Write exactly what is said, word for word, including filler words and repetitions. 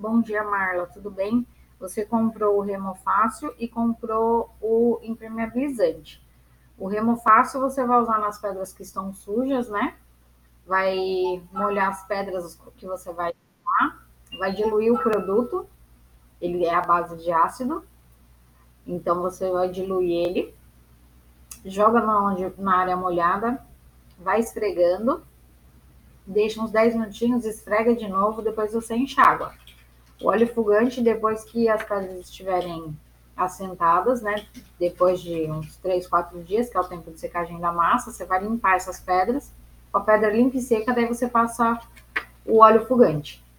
Bom dia, Marla, tudo bem? Você comprou o Remo Fácil e comprou o impermeabilizante. O Remo Fácil você vai usar nas pedras que estão sujas, né? Vai molhar as pedras que você vai usar, vai diluir o produto, ele é a base de ácido, então você vai diluir ele, joga na, onde, na área molhada, vai esfregando, deixa uns dez minutinhos, esfrega de novo, depois você enxágua. O óleo fugante, depois que as pedras estiverem assentadas, né? Depois de uns três, quatro dias, que é o tempo de secagem da massa, você vai limpar essas pedras. Com a pedra limpa e seca, daí você passa o óleo fugante.